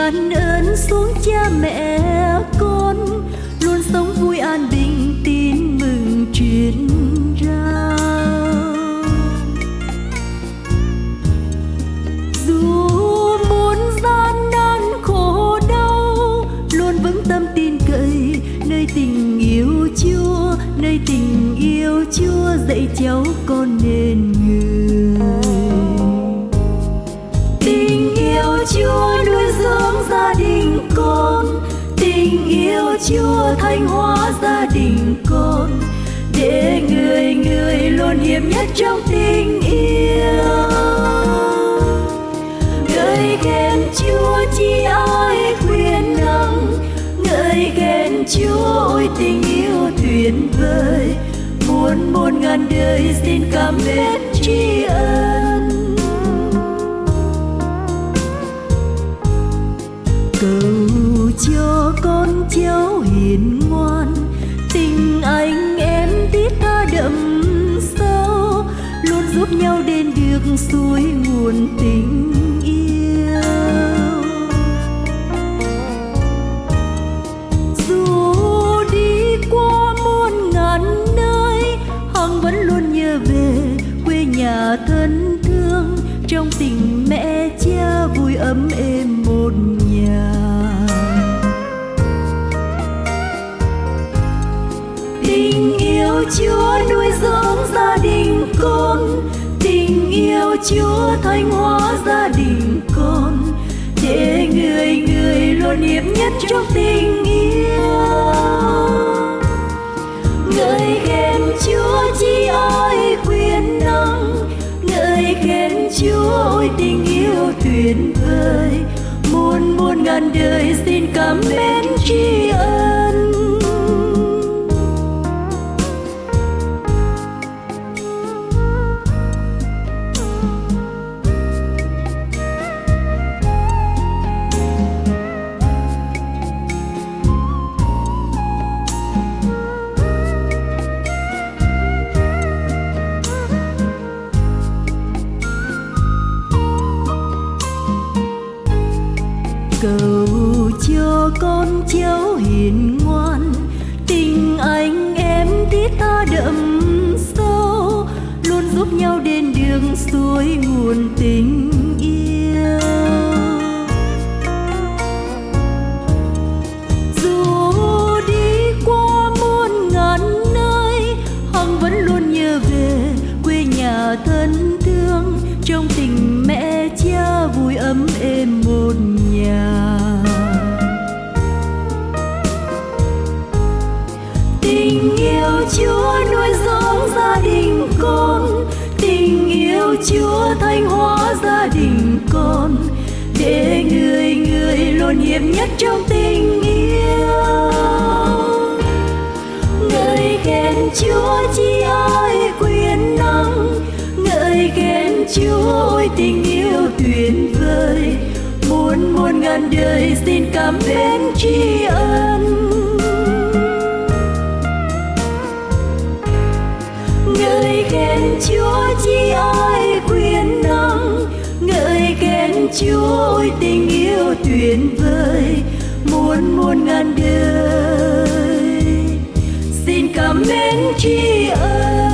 ban ơn xuống cha mẹ con, luôn sống vui an bình tin mừng truyền ra. Dù muôn gian nan khổ đau, luôn vững tâm tin cậy nơi tình yêu Chúa, nơi tình yêu Chúa dạy cháu con nên người. Tình yêu Chúa nuôi dưỡng gia đình con, tình yêu Chúa thanh hóa gia đình con, để người người luôn hiệp nhất trong tình yêu. Ngợi khen Chúa chi ai quyền năng, ngợi khen Chúa ôi tình yêu tuyệt vời, muôn muôn ngàn đời xin cảm mến tri ân. Cầu cho con cháu hiền ngoan, tình anh em thiết tha đậm sâu, luôn giúp nhau đến được suối nguồn tình yêu. Dù đi qua muôn ngàn nơi, Hằng vẫn luôn nhớ về quê nhà thân thương, trong tình mẹ cha vui ấm êm một nhà. Tình yêu Chúa nuôi dưỡng gia đình con, tình yêu Chúa thanh hóa gia đình con, để người người luôn hiệp nhất trong tình yêu. Ngợi khen Chúa chi ai quyền năng, ngợi khen Chúa ôi tình yêu tuyệt vời, muôn muôn ngàn đời xin cảm mến tri ân. Cầu cho con cháu hiền ngoan, tình anh em thiết tha đậm sâu, luôn giúp nhau đến đường suối nguồn tình yêu. Dù đi qua muôn ngàn nơi, Hằng vẫn luôn nhớ về quê nhà thân thương, trong tình mẹ cha vui ấm êm một nhà. Tình yêu Chúa nuôi dưỡng gia đình con, tình yêu Chúa thanh hóa gia đình con, để người người luôn hiệp nhất trong tình yêu. Ngợi khen Chúa chi ai quyền năng, ngợi khen Chúa ôi tình yêu tuyệt vời, muôn muôn ngàn đời xin cảm mến tri ân. Ngợi khen Chúa chi ai quyền năng, ngợi khen Chúa ôi tình yêu tuyệt vời, muôn muôn ngàn đời xin cảm mến tri ân.